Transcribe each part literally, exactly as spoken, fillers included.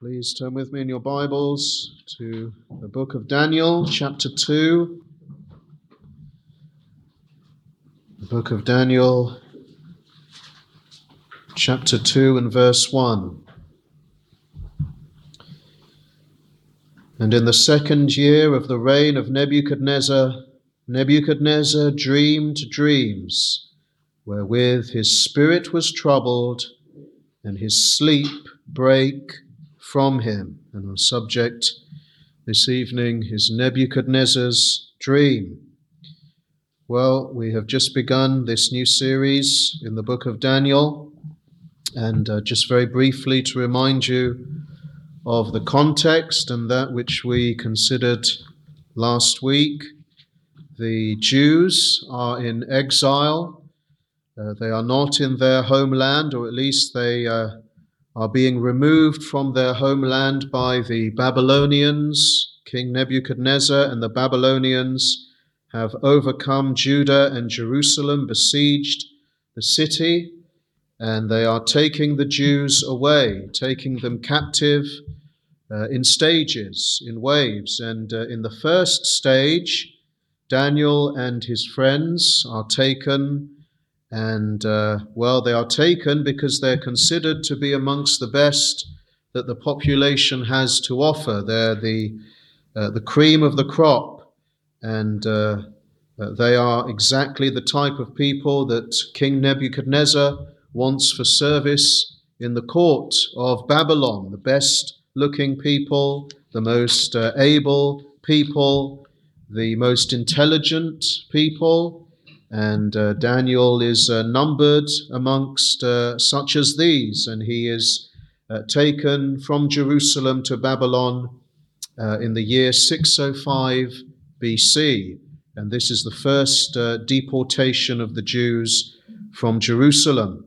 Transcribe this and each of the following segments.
Please turn with me in your Bibles to the book of Daniel, chapter two. The book of Daniel, chapter two and verse one. And in the second year of the reign of Nebuchadnezzar, Nebuchadnezzar dreamed dreams, wherewith his spirit was troubled, and his sleep brake from him. And our subject this evening is Nebuchadnezzar's dream. Well, we have just begun this new series in the book of Daniel, and uh, just very briefly to remind you of the context and that which we considered last week. The Jews are in exile. Uh, they are not in their homeland, or at least they uh, are being removed from their homeland by the Babylonians. King Nebuchadnezzar and the Babylonians have overcome Judah and Jerusalem, besieged the city, and they are taking the Jews away, taking them captive uh, in stages, in waves. And uh, in the first stage, Daniel and his friends are taken. And, uh, well, they are taken because they're considered to be amongst the best that the population has to offer. They're the, uh, the cream of the crop, and uh, uh, they are exactly the type of people that King Nebuchadnezzar wants for service in the court of Babylon. The best-looking people, the most uh, able people, the most intelligent people. And uh, Daniel is uh, numbered amongst uh, such as these, and he is uh, taken from Jerusalem to Babylon uh, in the year six oh five B C. And this is the first uh, deportation of the Jews from Jerusalem.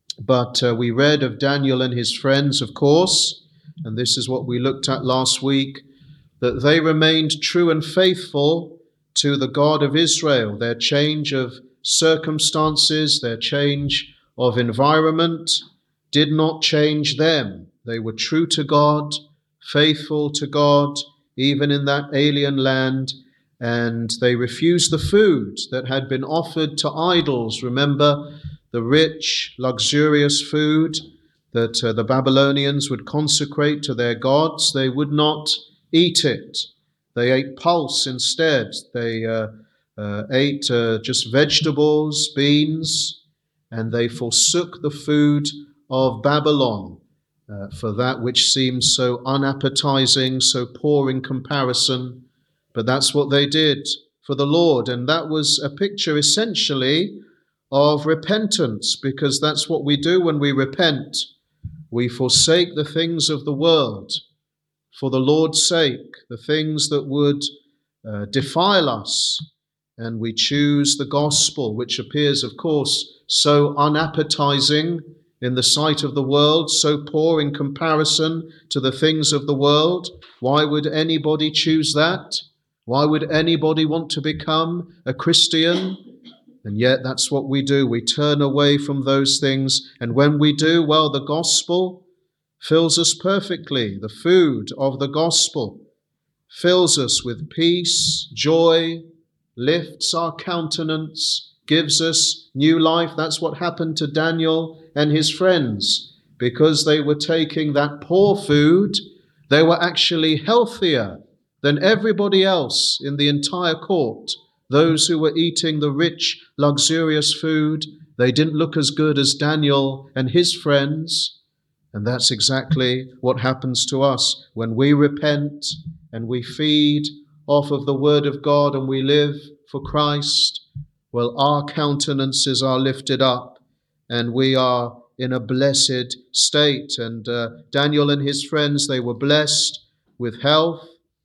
But uh, we read of Daniel and his friends, of course, and this is what we looked at last week, that they remained true and faithful to the God of Israel. Their change of circumstances, their change of environment did not change them. They were true to God, faithful to God, even in that alien land, and they refused the food that had been offered to idols. Remember the rich, luxurious food that uh, the Babylonians would consecrate to their gods. They would not eat it. They ate pulse instead. They uh, uh, ate uh, just vegetables, beans, and they forsook the food of Babylon uh, for that which seemed so unappetizing, so poor in comparison. But that's what they did for the Lord, and that was a picture essentially of repentance, because that's what we do when we repent. We forsake the things of the world for the Lord's sake, the things that would uh, defile us, and we choose the gospel, which appears, of course, so unappetizing in the sight of the world, so poor in comparison to the things of the world. Why would anybody choose that? Why would anybody want to become a Christian? And yet that's what we do. We turn away from those things, and when we do, well, the gospel fills us perfectly. The food of the gospel fills us with peace, joy, lifts our countenance, gives us new life. That's what happened to Daniel and his friends. Because they were taking that poor food, they were actually healthier than everybody else in the entire court. Those who were eating the rich, luxurious food, they didn't look as good as Daniel and his friends. And that's exactly what happens to us when we repent and we feed off of the Word of God and we live for Christ. Well, our countenances are lifted up and we are in a blessed state. And uh, Daniel and his friends, they were blessed with health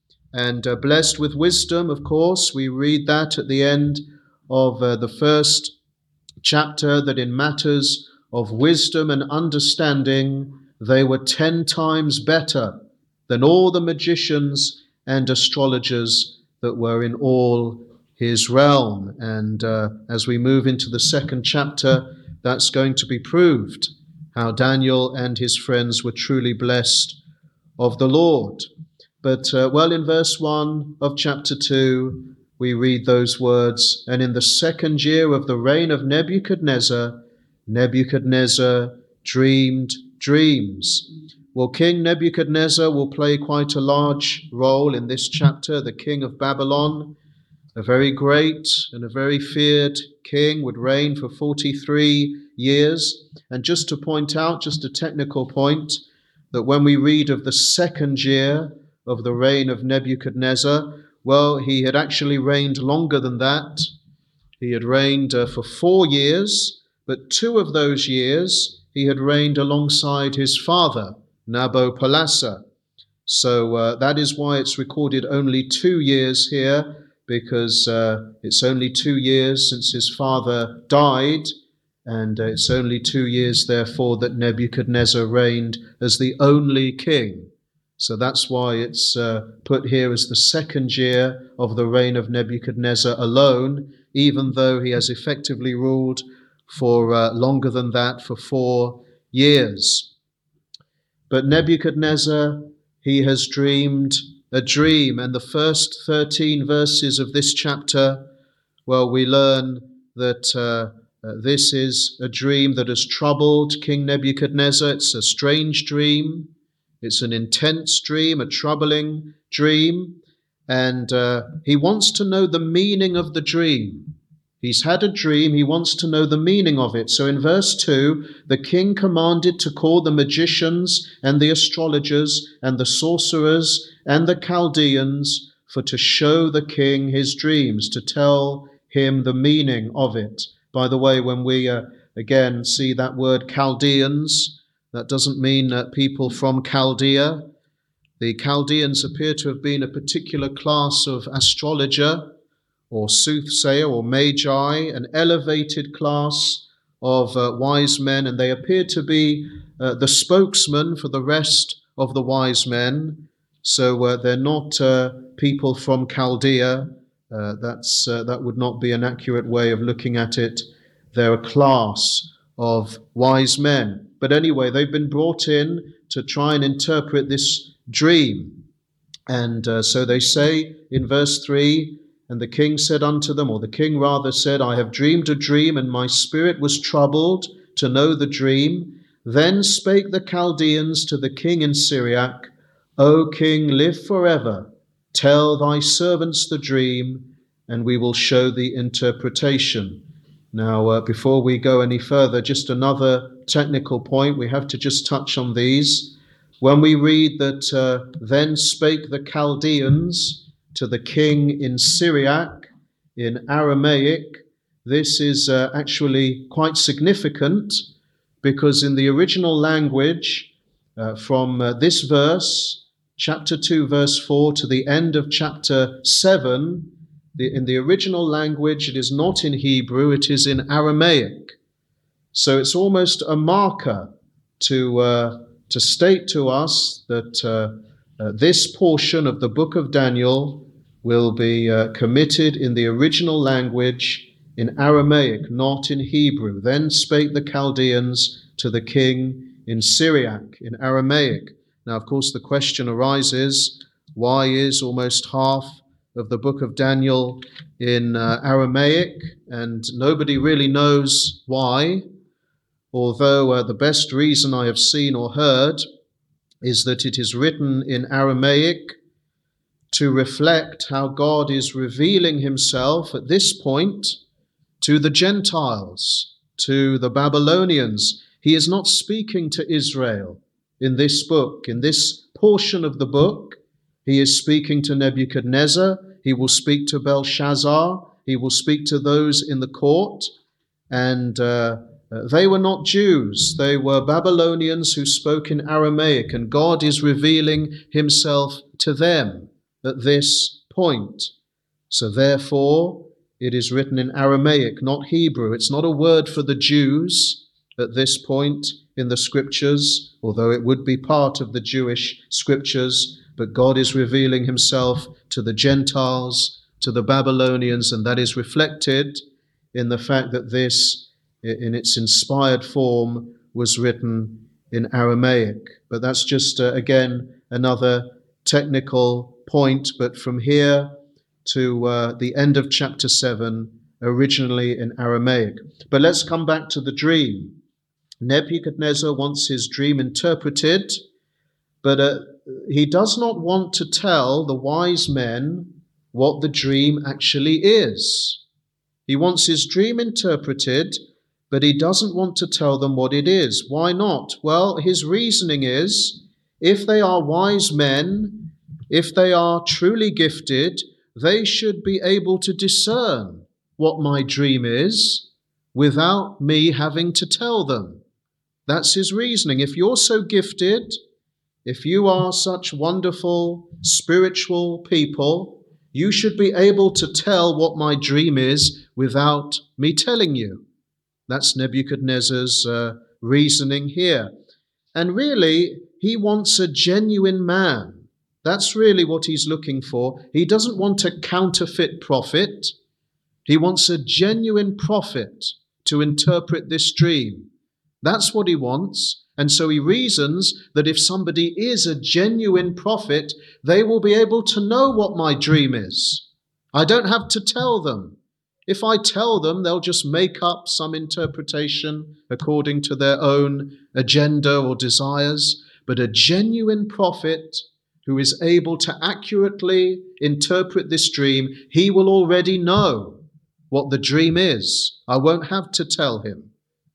and uh, blessed with wisdom, of course. We read that at the end of uh, the first chapter, that in matters of wisdom and understanding, they were ten times better than all the magicians and astrologers that were in all his realm. And uh, as we move into the second chapter, that's going to be proved, how Daniel and his friends were truly blessed of the Lord. But, uh, well, in verse one of chapter two, we read those words, "And in the second year of the reign of Nebuchadnezzar, Nebuchadnezzar dreamed dreams." Well, King Nebuchadnezzar will play quite a large role in this chapter, the king of Babylon. A very great and a very feared king, would reign for forty-three years. And just to point out, just a technical point, that when we read of the second year of the reign of Nebuchadnezzar, well, he had actually reigned longer than that. He had reigned uh, for four years, but two of those years he had reigned alongside his father, Nabopolassar. So uh, that is why it's recorded only two years here, because uh, it's only two years since his father died, and uh, it's only two years, therefore, that Nebuchadnezzar reigned as the only king. So that's why it's uh, put here as the second year of the reign of Nebuchadnezzar alone, even though he has effectively ruled for uh, longer than that, for four years. But Nebuchadnezzar, he has dreamed a dream, and the first thirteen verses of this chapter, well, we learn that uh, uh, this is a dream that has troubled King Nebuchadnezzar. It's a strange dream. It's an intense dream, a troubling dream, and uh, he wants to know the meaning of the dream. He's had a dream, he wants to know the meaning of it. So in verse two, the king commanded to call the magicians and the astrologers and the sorcerers and the Chaldeans for to show the king his dreams, to tell him the meaning of it. By the way, when we uh, again see that word Chaldeans, that doesn't mean uh, people from Chaldea. The Chaldeans appear to have been a particular class of astrologer or soothsayer or magi, an elevated class of uh, wise men, and they appear to be uh, the spokesman for the rest of the wise men. So uh, they're not uh, people from Chaldea. Uh, that's uh, that would not be an accurate way of looking at it. They're a class of wise men. But anyway, they've been brought in to try and interpret this dream. And uh, so they say in verse three, "And the king said unto them," or the king rather said, "I have dreamed a dream, and my spirit was troubled to know the dream. Then spake the Chaldeans to the king in Syriac, O king, live forever. Tell thy servants the dream, and we will show the interpretation." Now, uh, before we go any further, just another technical point. We have to just touch on these. When we read that, uh, "Then spake the Chaldeans to the king in Syriac," in Aramaic, this is uh, actually quite significant, because in the original language, uh, from uh, this verse, chapter two, verse four, to the end of chapter seven, the, in the original language, it is not in Hebrew, it is in Aramaic. So it's almost a marker to, uh, to state to us that uh, uh, this portion of the book of Daniel will be uh, committed in the original language in Aramaic, not in Hebrew. "Then spake the Chaldeans to the king in Syriac," in Aramaic. Now, of course, the question arises, why is almost half of the book of Daniel in uh, Aramaic? And nobody really knows why, although uh, the best reason I have seen or heard is that it is written in Aramaic to reflect how God is revealing himself at this point to the Gentiles, to the Babylonians. He is not speaking to Israel in this book. In this portion of the book, he is speaking to Nebuchadnezzar. He will speak to Belshazzar. He will speak to those in the court. And uh, they were not Jews. They were Babylonians who spoke in Aramaic. And God is revealing himself to them at this point. So therefore, it is written in Aramaic, not Hebrew. It's not a word for the Jews at this point in the scriptures, although it would be part of the Jewish scriptures. But God is revealing himself to the Gentiles, to the Babylonians, and that is reflected in the fact that this, in its inspired form, was written in Aramaic. But that's just, uh, again, another technical point, but from here to uh, the end of chapter seven, originally in Aramaic. But let's come back to the dream. Nebuchadnezzar wants his dream interpreted, but uh, he does not want to tell the wise men what the dream actually is. He wants his dream interpreted, but he doesn't want to tell them what it is. Why not? Well, his reasoning is, if they are wise men, if they are truly gifted, they should be able to discern what my dream is without me having to tell them. That's his reasoning. If you're so gifted, if you are such wonderful spiritual people, you should be able to tell what my dream is without me telling you. That's Nebuchadnezzar's uh, reasoning here. And really, he wants a genuine man. That's really what he's looking for. He doesn't want a counterfeit prophet. He wants a genuine prophet to interpret this dream. That's what he wants. And so he reasons that if somebody is a genuine prophet, they will be able to know what my dream is. I don't have to tell them. If I tell them, they'll just make up some interpretation according to their own agenda or desires. But a genuine prophet who is able to accurately interpret this dream, he will already know what the dream is. I won't have to tell him.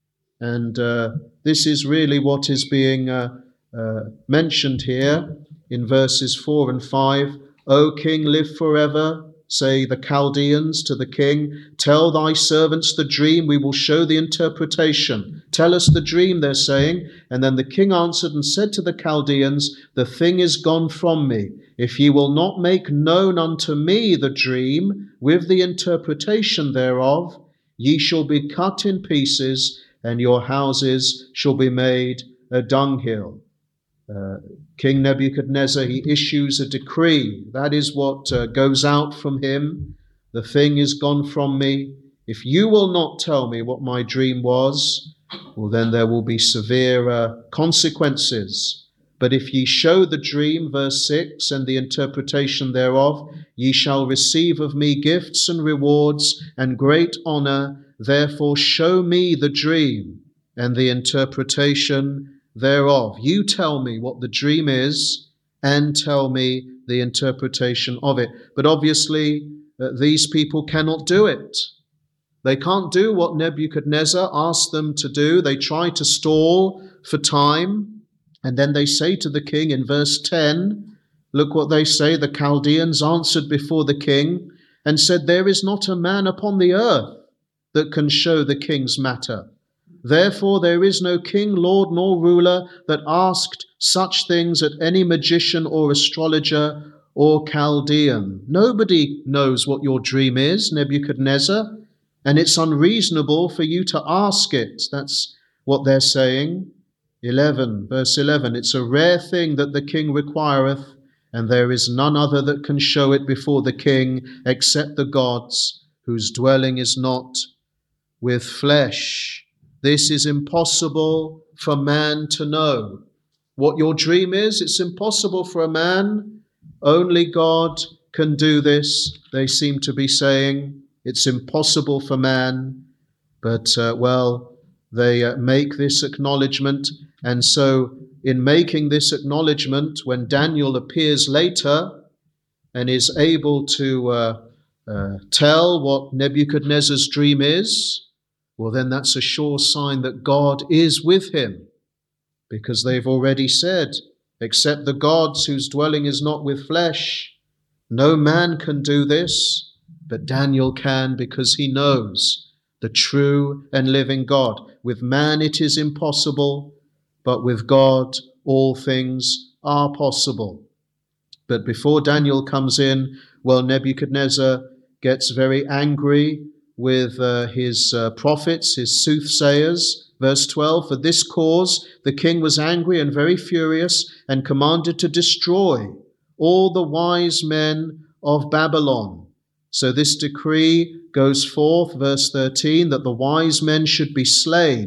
And uh, this is really what is being uh, uh, mentioned here in verses four and five. O king, live forever, say the Chaldeans to the king. Tell thy servants the dream, we will show the interpretation. Tell us the dream, they're saying. And then the king answered and said to the Chaldeans, the thing is gone from me. If ye will not make known unto me the dream with the interpretation thereof, ye shall be cut in pieces, and your houses shall be made a dunghill. Uh, King Nebuchadnezzar, he issues a decree. That is what uh, goes out from him. The thing is gone from me. If you will not tell me what my dream was, well, then there will be severe uh, consequences. But if ye show the dream, verse six, and the interpretation thereof, ye shall receive of me gifts and rewards and great honor. Therefore show me the dream and the interpretation thereof. You tell me what the dream is and tell me the interpretation of it. But obviously, uh, these people cannot do it. They can't do what Nebuchadnezzar asked them to do. They try to stall for time. And then they say to the king in verse ten, look what they say. The Chaldeans answered before the king and said, there is not a man upon the earth that can show the king's matter. Therefore there is no king, lord, nor ruler that asked such things at any magician or astrologer or Chaldean. Nobody knows what your dream is, Nebuchadnezzar, and it's unreasonable for you to ask it. That's what they're saying. eleven, verse eleven, it's a rare thing that the king requireth, and there is none other that can show it before the king except the gods, whose dwelling is not with flesh. This is impossible for man to know. What your dream is, it's impossible for a man. Only God can do this, they seem to be saying. It's impossible for man. But, uh, well, they uh, make this acknowledgement. And so in making this acknowledgement, when Daniel appears later and is able to uh, uh, tell what Nebuchadnezzar's dream is, well, then that's a sure sign that God is with him, because they've already said, except the gods whose dwelling is not with flesh, no man can do this, but Daniel can, because he knows the true and living God. With man it is impossible, but with God all things are possible. But before Daniel comes in, well, Nebuchadnezzar gets very angry with uh, his uh, prophets, his soothsayers. Verse twelve, for this cause the king was angry and very furious, and commanded to destroy all the wise men of Babylon. So this decree goes forth, verse thirteen, that the wise men should be slain,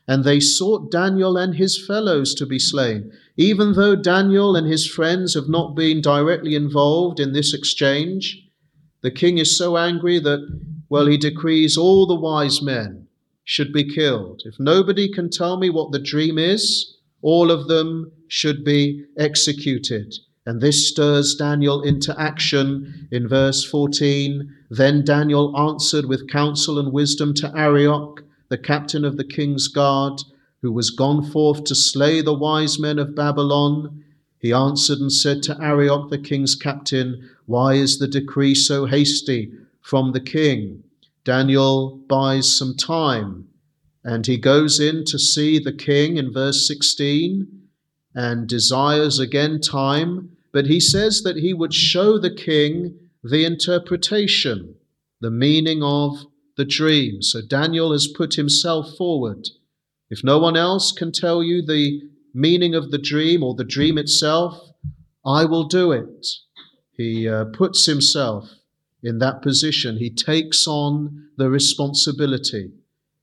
and they sought Daniel and his fellows to be slain. Even though Daniel and his friends have not been directly involved in this exchange, the king is so angry that, well, he decrees all the wise men should be killed. If nobody can tell me what the dream is, all of them should be executed. And this stirs Daniel into action in verse fourteen. Then Daniel answered with counsel and wisdom to Arioch, the captain of the king's guard, who was gone forth to slay the wise men of Babylon. He answered and said to Arioch, the king's captain, "Why is the decree so hasty from the king?" Daniel buys some time, and he goes in to see the king in verse sixteen and desires again time, but he says that he would show the king the interpretation, the meaning of the dream. So Daniel has put himself forward. If no one else can tell you the meaning of the dream or the dream itself, I will do it. He uh, puts himself in that position. He takes on the responsibility.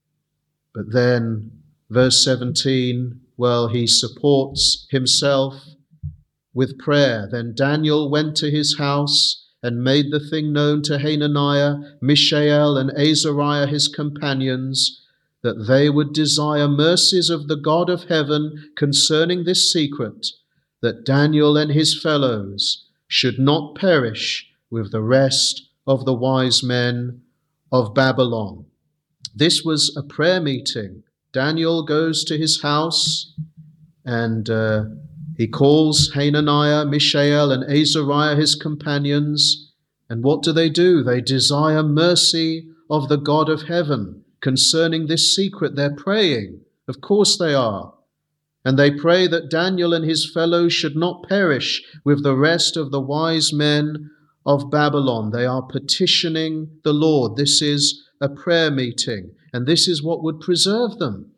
But then, verse seventeen, well, he supports himself with prayer. Then Daniel went to his house and made the thing known to Hananiah, Mishael, and Azariah his companions, that they would desire mercies of the God of heaven concerning this secret, that Daniel and his fellows should not perish with the rest of the wise men of Babylon. This was a prayer meeting. Daniel goes to his house and uh, he calls Hananiah, Mishael, and Azariah his companions. And what do they do? They desire mercy of the God of heaven concerning this secret. They're praying. Of course they are. And they pray that Daniel and his fellows should not perish with the rest of the wise men of Babylon. They are petitioning the Lord. This is a prayer meeting, and this is what would preserve them.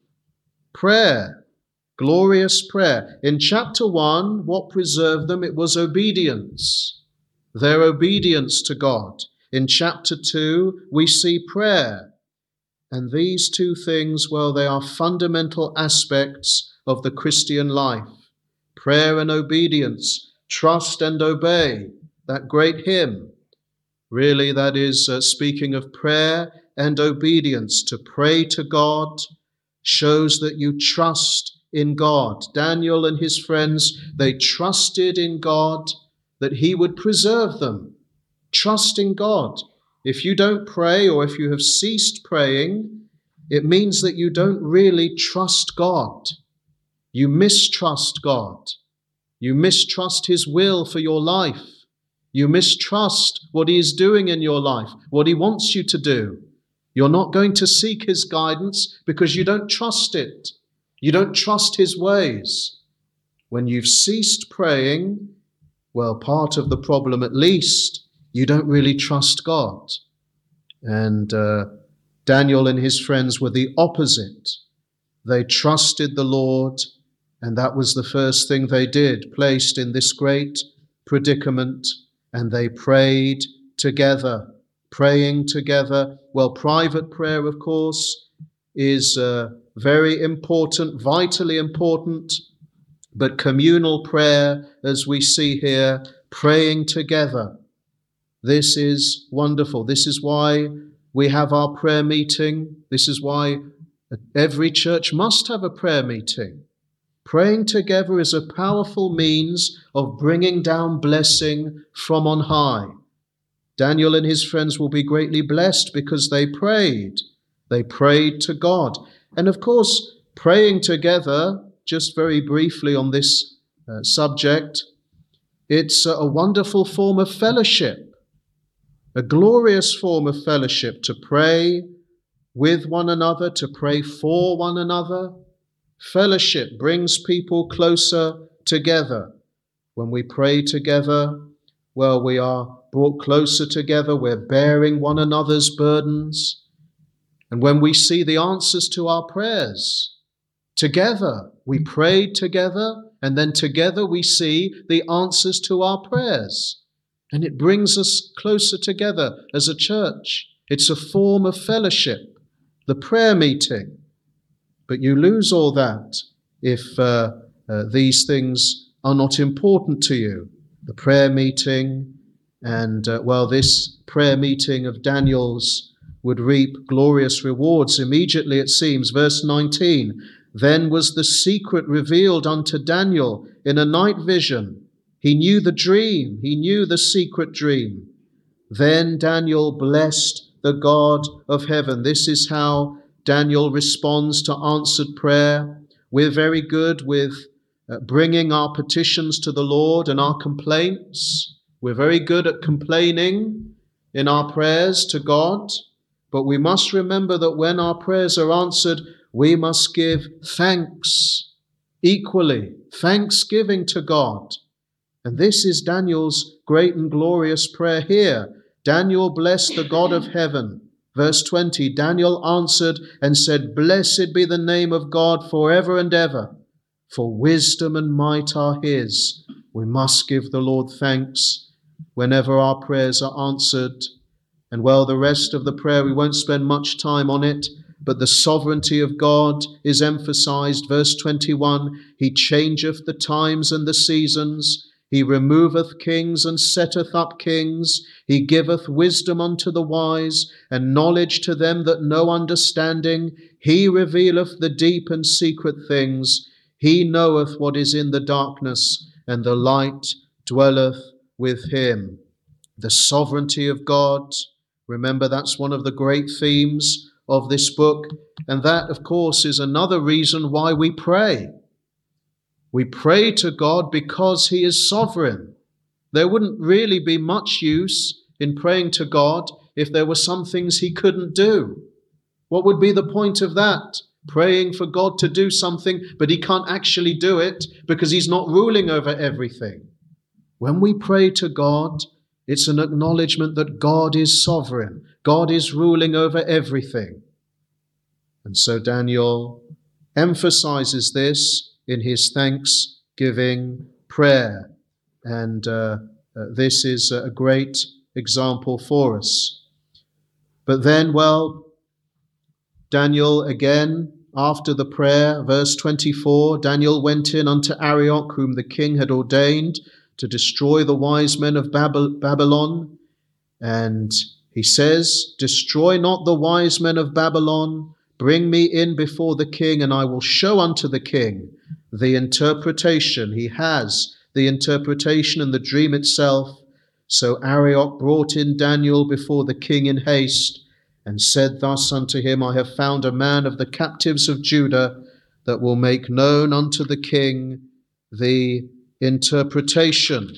Prayer, glorious prayer. In chapter one, what preserved them? It was obedience, their obedience to God. In chapter two, we see prayer. And these two things, well, they are fundamental aspects of the Christian life. Prayer and obedience, trust and obey. That great hymn, really that is uh, speaking of prayer and obedience. To pray to God shows that you trust in God. Daniel and his friends, they trusted in God that he would preserve them. Trust in God. If you don't pray, or if you have ceased praying, it means that you don't really trust God. You mistrust God. You mistrust his will for your life. You mistrust what he is doing in your life, what he wants you to do. You're not going to seek his guidance because you don't trust it. You don't trust his ways. When you've ceased praying, well, part of the problem at least, you don't really trust God. And uh, Daniel and his friends were the opposite. They trusted the Lord, and that was the first thing they did, placed in this great predicament, and they prayed together, praying together. Well, private prayer, of course, is uh, very important, vitally important, but communal prayer, as we see here, praying together. This is wonderful. This is why we have our prayer meeting. This is why every church must have a prayer meeting. Praying together is a powerful means of bringing down blessing from on high. Daniel and his friends will be greatly blessed because they prayed. They prayed to God. And of course, praying together, just very briefly on this uh, subject, it's a wonderful form of fellowship, a glorious form of fellowship, to pray with one another, to pray for one another. Fellowship brings people closer together. When we pray together, well, we are brought closer together. We're bearing one another's burdens. And when we see the answers to our prayers together, we prayed together, and then together we see the answers to our prayers. And it brings us closer together as a church. It's a form of fellowship, the prayer meeting. But you lose all that if uh, uh, these things are not important to you. The prayer meeting, and uh, well, this prayer meeting of Daniel's would reap glorious rewards immediately, it seems. Verse nineteen, then was the secret revealed unto Daniel in a night vision. He knew the dream, he knew the secret dream. Then Daniel blessed the God of heaven. This is how Daniel responds to answered prayer. We're very good with uh, bringing our petitions to the Lord and our complaints. We're very good at complaining in our prayers to God. But we must remember that when our prayers are answered, we must give thanks equally, thanksgiving to God. And this is Daniel's great and glorious prayer here. Daniel blessed the God of heaven. Verse twenty, Daniel answered and said, blessed be the name of God forever and ever, for wisdom and might are his. We must give the Lord thanks whenever our prayers are answered. And well, the rest of the prayer, we won't spend much time on it, but the sovereignty of God is emphasized. Verse twenty-one, he changeth the times and the seasons. He removeth kings and setteth up kings. He giveth wisdom unto the wise, and knowledge to them that know understanding. He revealeth the deep and secret things. He knoweth what is in the darkness, and the light dwelleth with him. The sovereignty of God. Remember, that's one of the great themes of this book. And that, of course, is another reason why we pray. We pray to God because he is sovereign. There wouldn't really be much use in praying to God if there were some things he couldn't do. What would be the point of that? Praying for God to do something, but he can't actually do it because he's not ruling over everything. When we pray to God, it's an acknowledgement that God is sovereign. God is ruling over everything. And so Daniel emphasizes this in his thanksgiving prayer. And uh, uh, this is a great example for us. But then, well, Daniel again, after the prayer, verse twenty-four, Daniel went in unto Arioch, whom the king had ordained to destroy the wise men of Babylon. And he says, destroy not the wise men of Babylon. Bring me in before the king, and I will show unto the king the interpretation. He has the interpretation and the dream itself. So Arioch brought in Daniel before the king in haste, and said thus unto him, I have found a man of the captives of Judah that will make known unto the king the interpretation.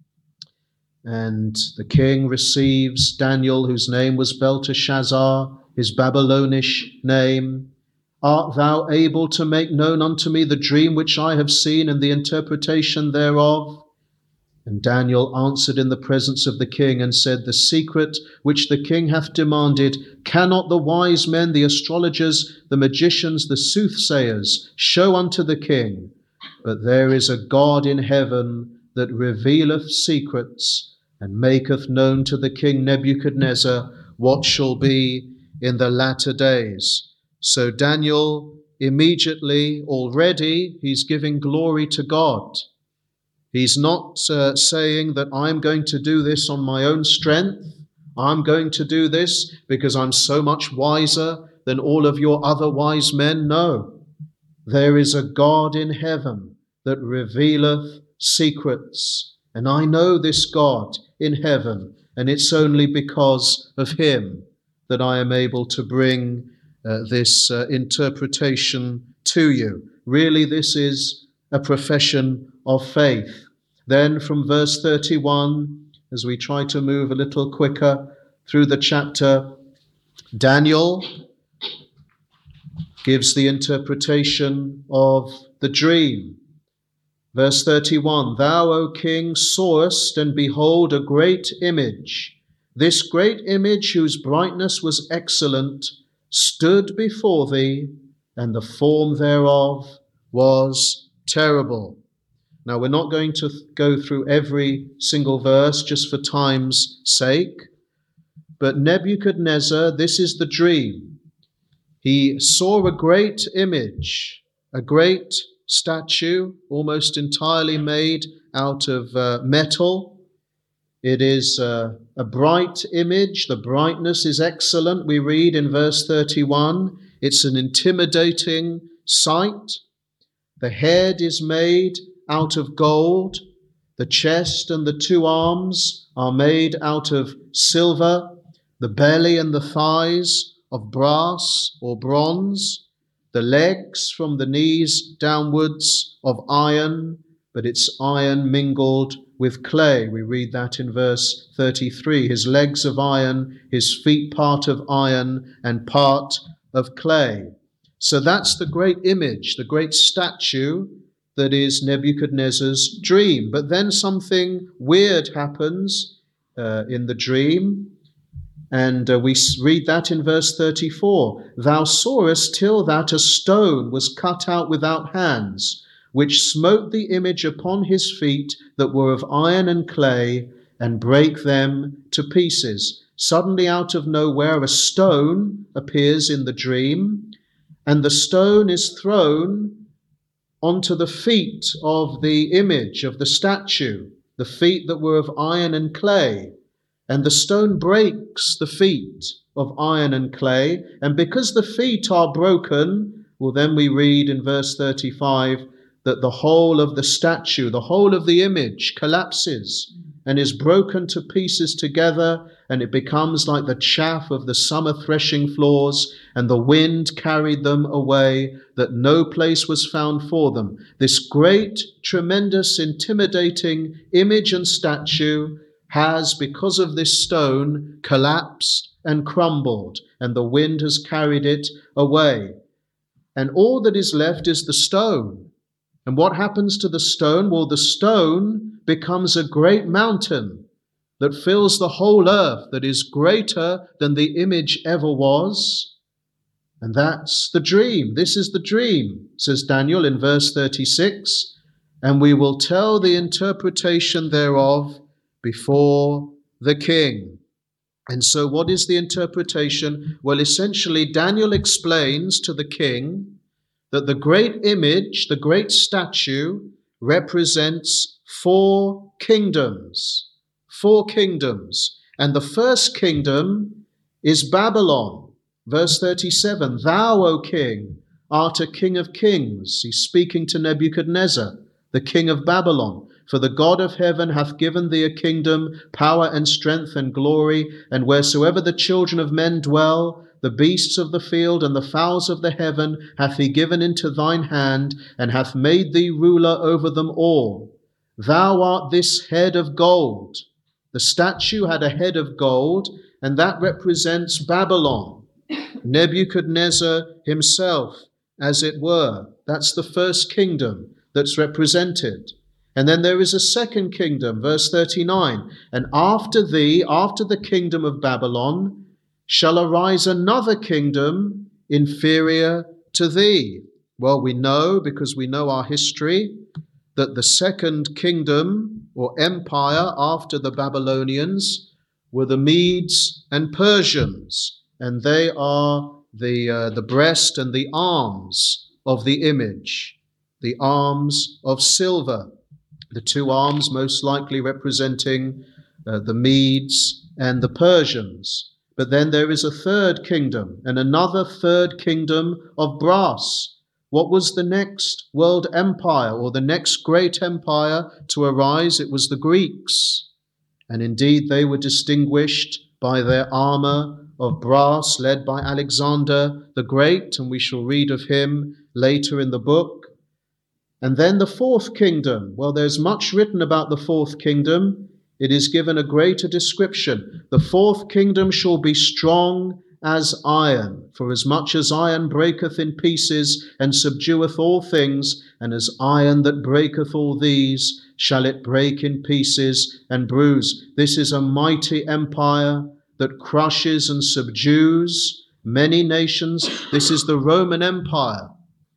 And the king receives Daniel, whose name was Belteshazzar, his Babylonish name. Art thou able to make known unto me the dream which I have seen and the interpretation thereof? And Daniel answered in the presence of the king and said, the secret which the king hath demanded, cannot the wise men, the astrologers, the magicians, the soothsayers show unto the king? But there is a God in heaven that revealeth secrets, and maketh known to the king Nebuchadnezzar what shall be in the latter days. So Daniel immediately, already, he's giving glory to God. He's not uh, saying that I'm going to do this on my own strength. I'm going to do this because I'm so much wiser than all of your other wise men. No. There is a God in heaven that revealeth secrets. And I know this God in heaven, and it's only because of him that I am able to bring uh, this uh, interpretation to you. Really, this is a profession of faith. Then from verse thirty-one, as we try to move a little quicker through the chapter, Daniel gives the interpretation of the dream. Verse thirty-one, thou, O king, sawest, and behold, a great image. This great image, whose brightness was excellent, stood before thee, and the form thereof was terrible. Now, we're not going to go through every single verse just for time's sake, but Nebuchadnezzar, this is the dream. He saw a great image, a great statue, almost entirely made out of uh, metal. It is uh, a bright image. The brightness is excellent. We read in verse thirty-one, it's an intimidating sight. The head is made out of gold. The chest and the two arms are made out of silver. The belly and the thighs of brass or bronze. The legs from the knees downwards of iron, but it's iron mingled with clay. We read that in verse thirty-three. His legs of iron, his feet part of iron and part of clay. So that's the great image, the great statue that is Nebuchadnezzar's dream. But then something weird happens uh, in the dream. And uh, we read that in verse thirty-four. Thou sawest till that a stone was cut out without hands, which smote the image upon his feet that were of iron and clay, and brake them to pieces. Suddenly out of nowhere a stone appears in the dream, and the stone is thrown onto the feet of the image of the statue, the feet that were of iron and clay. And the stone breaks the feet of iron and clay. And because the feet are broken, well, then we read in verse thirty-five that the whole of the statue, the whole of the image collapses and is broken to pieces together, and it becomes like the chaff of the summer threshing floors, and the wind carried them away, that no place was found for them. This great, tremendous, intimidating image and statue has, because of this stone, collapsed and crumbled, and the wind has carried it away. And all that is left is the stone. And what happens to the stone? Well, the stone becomes a great mountain that fills the whole earth, that is greater than the image ever was. And that's the dream. This is the dream, says Daniel in verse thirty-six. And we will tell the interpretation thereof before the king. And so what is the interpretation? Well, essentially, Daniel explains to the king that the great image, the great statue, represents four kingdoms. Four kingdoms. And the first kingdom is Babylon. Verse thirty-seven, Thou, O king, art a king of kings. He's speaking to Nebuchadnezzar, the king of Babylon. For the God of heaven hath given thee a kingdom, power and strength and glory, and wheresoever the children of men dwell, the beasts of the field and the fowls of the heaven hath he given into thine hand, and hath made thee ruler over them all. Thou art this head of gold. The statue had a head of gold, and that represents Babylon, Nebuchadnezzar himself, as it were. That's the first kingdom that's represented. And then there is a second kingdom, verse thirty-nine. And after thee, after the kingdom of Babylon, shall arise another kingdom inferior to thee. Well, we know, because we know our history, that the second kingdom or empire after the Babylonians were the Medes and Persians. And they are the, uh, the breast and the arms of the image, the arms of silver. The two arms most likely representing uh, the Medes and the Persians. But then there is a third kingdom and another third kingdom of brass. What was the next world empire or the next great empire to arise? It was the Greeks. And indeed they were distinguished by their armor of brass led by Alexander the Great, and we shall read of him later in the book. And then the fourth kingdom. Well, there's much written about the fourth kingdom. It is given a greater description. The fourth kingdom shall be strong as iron, for as much as iron breaketh in pieces and subdueth all things, and as iron that breaketh all these, shall it break in pieces and bruise. This is a mighty empire that crushes and subdues many nations. This is the Roman Empire.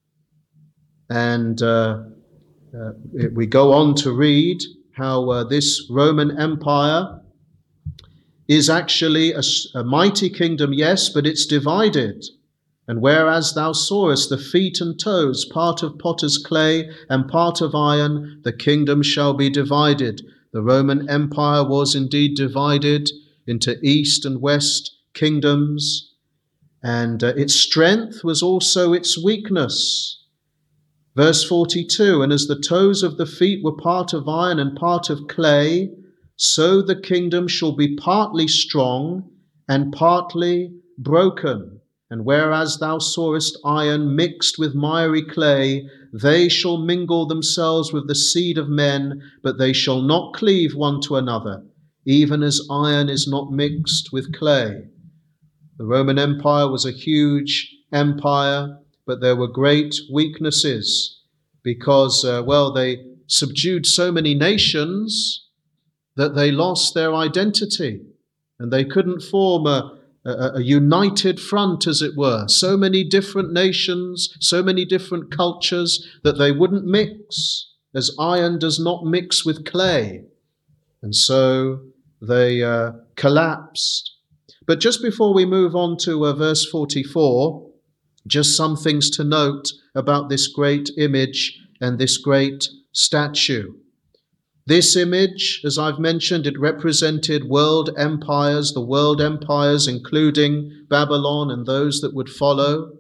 And uh, uh, we go on to read how uh, this Roman Empire is actually a, a mighty kingdom, yes, but it's divided. And whereas thou sawest the feet and toes, part of potter's clay and part of iron, the kingdom shall be divided. The Roman Empire was indeed divided into east and west kingdoms, and uh, its strength was also its weakness. Verse forty-two, and as the toes of the feet were part of iron and part of clay, so the kingdom shall be partly strong and partly broken. And whereas thou sawest iron mixed with miry clay, they shall mingle themselves with the seed of men, but they shall not cleave one to another, even as iron is not mixed with clay. The Roman Empire was a huge empire, but there were great weaknesses because, uh, well, they subdued so many nations that they lost their identity and they couldn't form a A, a united front, as it were, so many different nations, so many different cultures that they wouldn't mix, as iron does not mix with clay. And so they uh, collapsed. But just before we move on to uh, verse forty-four, just some things to note about this great image and this great statue. This image, as I've mentioned, it represented world empires, the world empires including Babylon and those that would follow.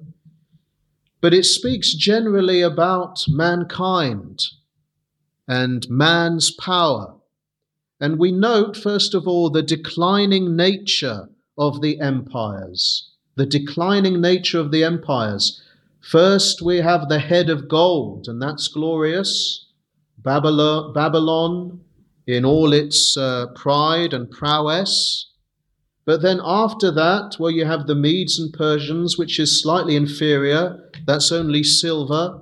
But it speaks generally about mankind and man's power. And we note, first of all, the declining nature of the empires. The declining nature of the empires. First, we have the head of gold, and that's glorious. Babylon, Babylon in all its uh, pride and prowess. But then after that, well, you have the Medes and Persians, which is slightly inferior. That's only silver.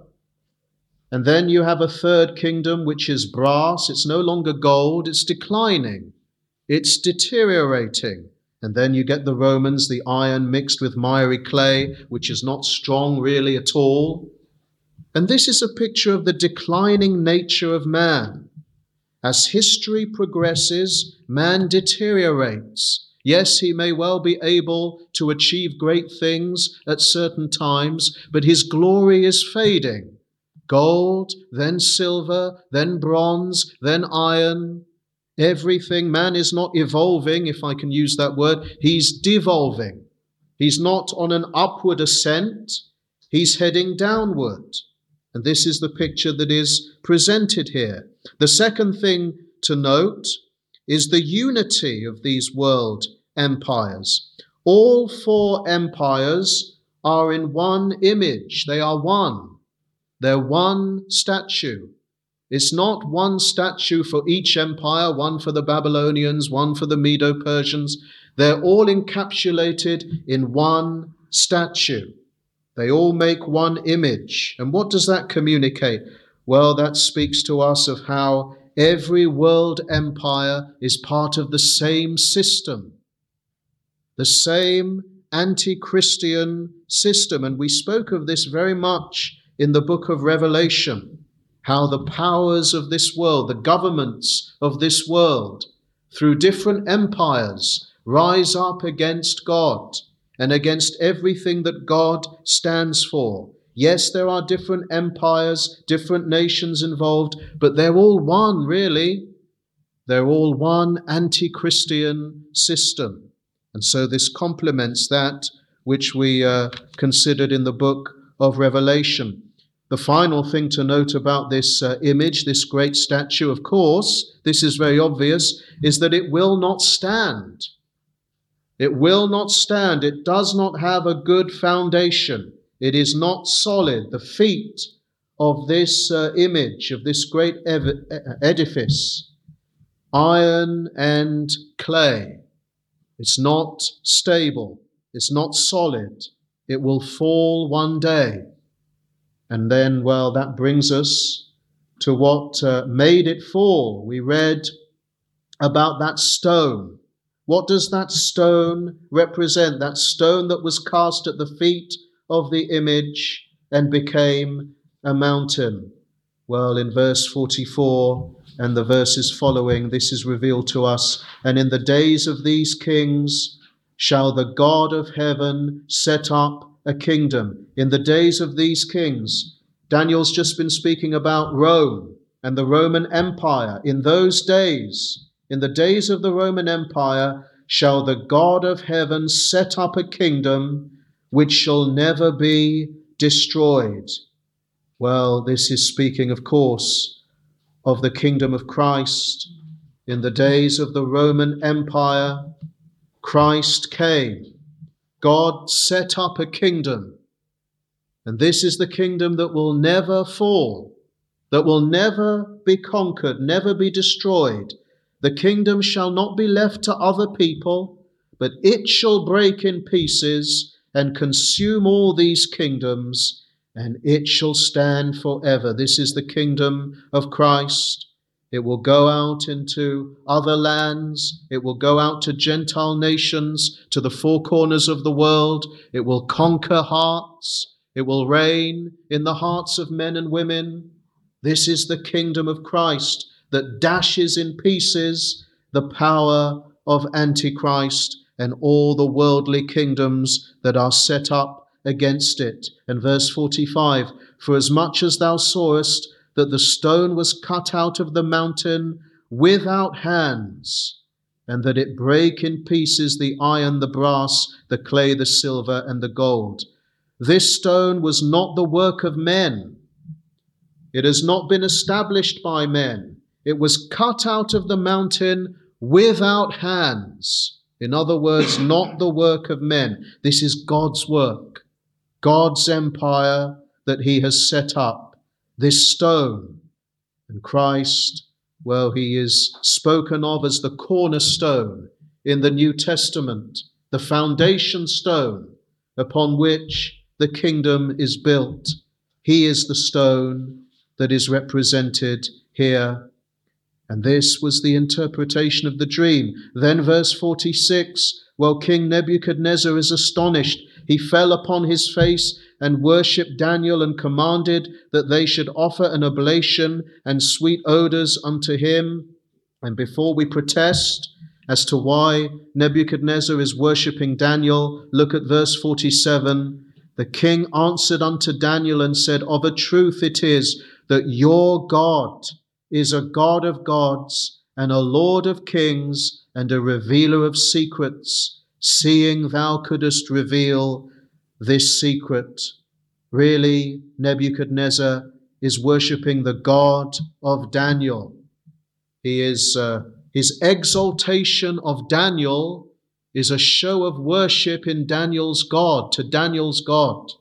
And then you have a third kingdom, which is brass. It's no longer gold. It's declining. It's deteriorating. And then you get the Romans, the iron mixed with miry clay, which is not strong really at all. And this is a picture of the declining nature of man. As history progresses, man deteriorates. Yes, he may well be able to achieve great things at certain times, but his glory is fading. Gold, then silver, then bronze, then iron. Everything, man is not evolving, if I can use that word. He's devolving. He's not on an upward ascent. He's heading downward. And this is the picture that is presented here. The second thing to note is the unity of these world empires. All four empires are in one image. They are one. They're one statue. It's not one statue for each empire, one for the Babylonians, one for the Medo-Persians. They're all encapsulated in one statue. They all make one image. And what does that communicate? Well, that speaks to us of how every world empire is part of the same system, the same anti-Christian system. And we spoke of this very much in the book of Revelation, how the powers of this world, the governments of this world, through different empires, rise up against God and against everything that God stands for. Yes, there are different empires, different nations involved, but they're all one, really. They're all one anti-Christian system. And so this complements that which we uh, considered in the book of Revelation. The final thing to note about this uh, image, this great statue, of course, this is very obvious, is that it will not stand. It will not stand. It does not have a good foundation. It is not solid. The feet of this uh, image, of this great ev- edifice, iron and clay. It's not stable. It's not solid. It will fall one day. And then, well, that brings us to what uh, made it fall. We read about that stone. What does that stone represent? That stone that was cast at the feet of the image and became a mountain. Well, in verse forty-four and the verses following, this is revealed to us. And in the days of these kings shall the God of heaven set up a kingdom. In the days of these kings, Daniel's just been speaking about Rome and the Roman Empire. In those days, in the days of the Roman Empire, shall the God of heaven set up a kingdom which shall never be destroyed. Well, this is speaking, of course, of the kingdom of Christ. In the days of the Roman Empire, Christ came. God set up a kingdom. And this is the kingdom that will never fall, that will never be conquered, never be destroyed. The kingdom shall not be left to other people, but it shall break in pieces and consume all these kingdoms, and it shall stand forever. This is the kingdom of Christ. It will go out into other lands. It will go out to Gentile nations, to the four corners of the world. It will conquer hearts. It will reign in the hearts of men and women. This is the kingdom of Christ that dashes in pieces the power of Antichrist and all the worldly kingdoms that are set up against it. And verse forty-five, for as much as thou sawest that the stone was cut out of the mountain without hands, and that it brake in pieces the iron, the brass, the clay, the silver, and the gold. This stone was not the work of men. It has not been established by men. It was cut out of the mountain without hands. In other words, not the work of men. This is God's work, God's empire that he has set up. This stone. And Christ, well, he is spoken of as the cornerstone in the New Testament, the foundation stone upon which the kingdom is built. He is the stone that is represented here. And this was the interpretation of the dream. Then verse forty-six, well, King Nebuchadnezzar is astonished. He fell upon his face and worshipped Daniel and commanded that they should offer an oblation and sweet odors unto him. And before we protest as to why Nebuchadnezzar is worshipping Daniel, look at verse forty-seven. The king answered unto Daniel and said, of a truth it is that your God is a God of gods and a Lord of kings and a revealer of secrets, seeing thou couldst reveal this secret. Really, Nebuchadnezzar is worshipping the God of Daniel. He is, uh, his exaltation of Daniel is a show of worship in Daniel's God, to Daniel's God.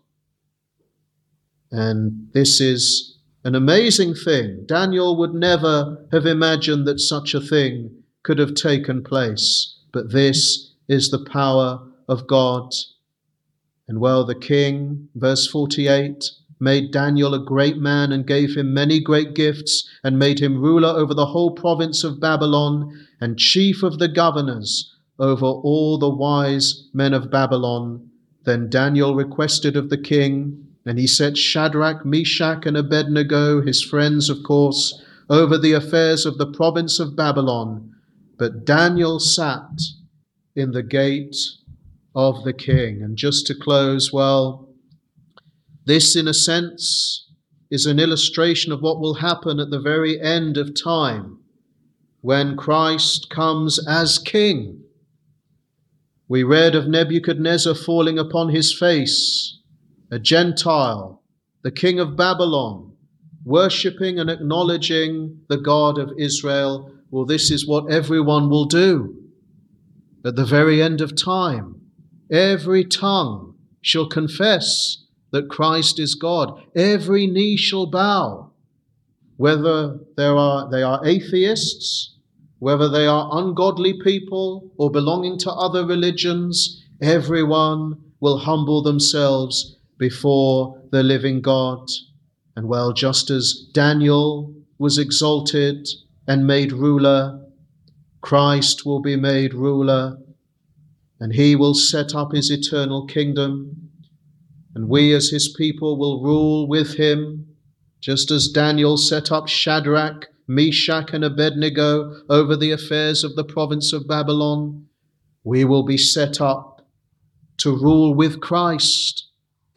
And this is an amazing thing. Daniel would never have imagined that such a thing could have taken place. But this is the power of God. And well, the king, verse forty-eight, made Daniel a great man and gave him many great gifts and made him ruler over the whole province of Babylon and chief of the governors over all the wise men of Babylon. Then Daniel requested of the king, and he set Shadrach, Meshach, and Abednego, his friends, of course, over the affairs of the province of Babylon. But Daniel sat in the gate of the king. And just to close, well, this in a sense is an illustration of what will happen at the very end of time when Christ comes as king. We read of Nebuchadnezzar falling upon his face, a Gentile, the king of Babylon, worshipping and acknowledging the God of Israel. Well, this is what everyone will do at the very end of time. Every tongue shall confess that Christ is God. Every knee shall bow, whether there are, they are atheists, whether they are ungodly people or belonging to other religions. Everyone will humble themselves before the living God. And well, just as Daniel was exalted and made ruler, Christ will be made ruler, and he will set up his eternal kingdom. And we as his people will rule with him, just as Daniel set up Shadrach, Meshach, and Abednego over the affairs of the province of Babylon. We will be set up to rule with Christ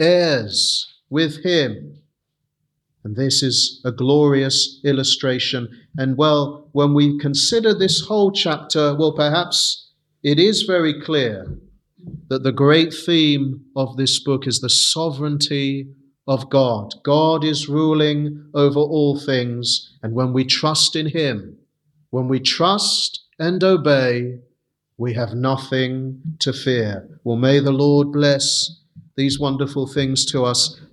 heirs with him. And this is a glorious illustration. And well, when we consider this whole chapter, well, perhaps it is very clear that the great theme of this book is the sovereignty of God. God is ruling over all things. And when we trust in him, when we trust and obey, we have nothing to fear. Well, may the Lord bless these wonderful things to us.